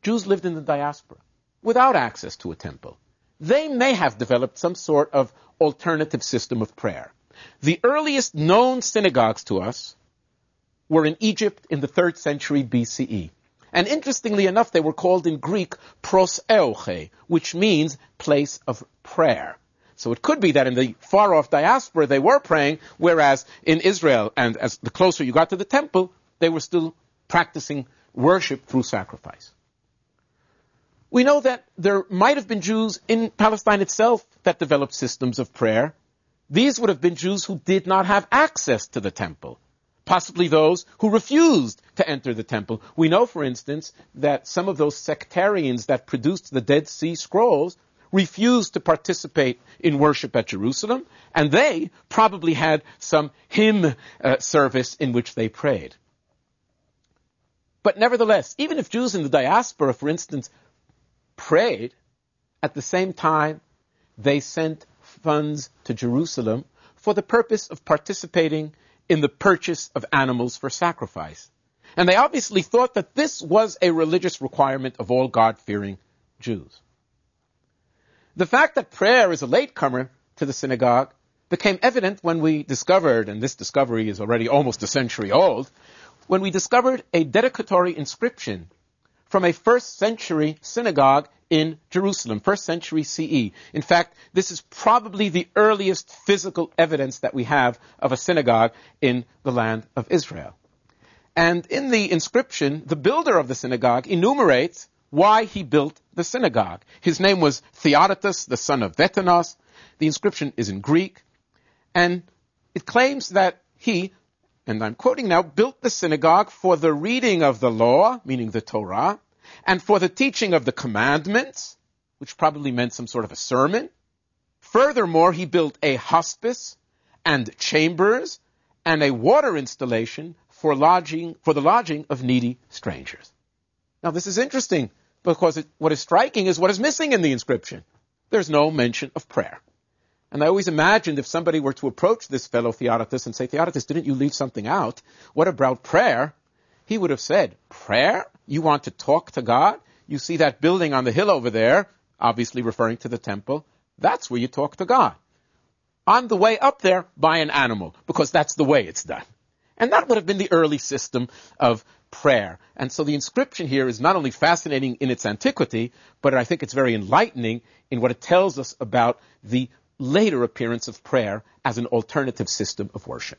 Jews lived in the diaspora without access to a temple, they may have developed some sort of alternative system of prayer. The earliest known synagogues to us were in Egypt in the 3rd century BCE. And interestingly enough, they were called in Greek proseuche, which means place of prayer. So it could be that in the far-off diaspora they were praying, whereas in Israel, and as the closer you got to the temple, they were still practicing worship through sacrifice. We know that there might have been Jews in Palestine itself that developed systems of prayer. These would have been Jews who did not have access to the temple, possibly those who refused to enter the temple. We know, for instance, that some of those sectarians that produced the Dead Sea Scrolls refused to participate in worship at Jerusalem, and they probably had some hymn service in which they prayed. But nevertheless, even if Jews in the diaspora, for instance, prayed, at the same time they sent funds to Jerusalem for the purpose of participating in the purchase of animals for sacrifice. And they obviously thought that this was a religious requirement of all God-fearing Jews. The fact that prayer is a latecomer to the synagogue became evident when we discovered, and this discovery is already almost a century old, when we discovered a dedicatory inscription from a 1st century synagogue in Jerusalem, 1st century CE. In fact, this is probably the earliest physical evidence that we have of a synagogue in the land of Israel. And in the inscription, the builder of the synagogue enumerates why he built the synagogue. His name was Theodotus, the son of Vetanos. The inscription is in Greek, and it claims that he, and I'm quoting now, built the synagogue for the reading of the law, meaning the Torah, and for the teaching of the commandments, which probably meant some sort of a sermon. Furthermore, he built a hospice and chambers and a water installation for the lodging of needy strangers. Now, this is interesting because what is striking is what is missing in the inscription. There's no mention of prayer. And I always imagined if somebody were to approach this fellow Theodotus and say, Theodotus, didn't you leave something out? What about prayer? He would have said, prayer? You want to talk to God? You see that building on the hill over there, obviously referring to the temple. That's where you talk to God. On the way up there, buy an animal, because that's the way it's done. And that would have been the early system of prayer. And so the inscription here is not only fascinating in its antiquity, but I think it's very enlightening in what it tells us about the later appearance of prayer as an alternative system of worship.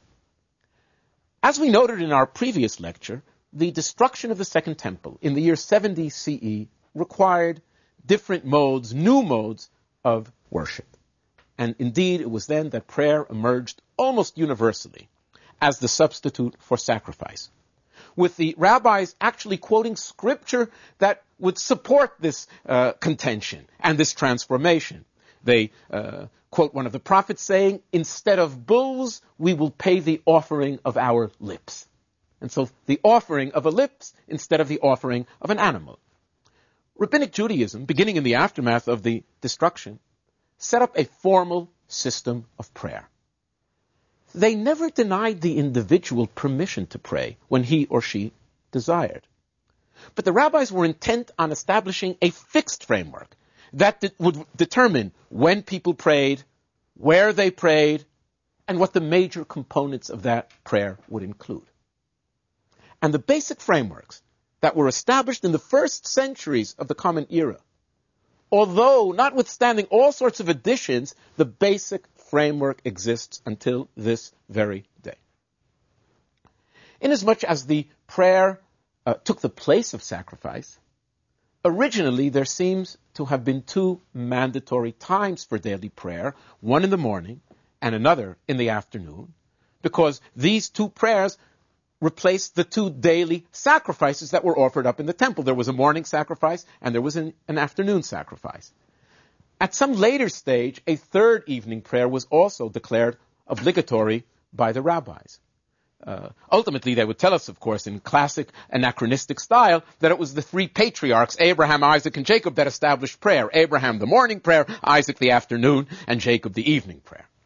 As we noted in our previous lecture, the destruction of the Second Temple in the year 70 CE required different modes, new modes of worship. And indeed, it was then that prayer emerged almost universally as the substitute for sacrifice, with the rabbis actually quoting scripture that would support this contention and this transformation. They quote one of the prophets saying, instead of bulls, we will pay the offering of our lips. And so the offering of a lips instead of the offering of an animal. Rabbinic Judaism, beginning in the aftermath of the destruction, set up a formal system of prayer. They never denied the individual permission to pray when he or she desired. But the rabbis were intent on establishing a fixed framework that would determine when people prayed, where they prayed, and what the major components of that prayer would include. And the basic frameworks that were established in the first centuries of the Common Era, although notwithstanding all sorts of additions, the basic framework exists until this very day. Inasmuch as the prayer took the place of sacrifice, originally there seems to have been two mandatory times for daily prayer, one in the morning and another in the afternoon, because these two prayers replaced the two daily sacrifices that were offered up in the temple. There was a morning sacrifice and there was an afternoon sacrifice. At some later stage, a third evening prayer was also declared obligatory by the rabbis. Ultimately, they would tell us, of course, in classic anachronistic style, that it was the three patriarchs, Abraham, Isaac, and Jacob, that established prayer. Abraham, the morning prayer, Isaac, the afternoon, and Jacob, the evening prayer.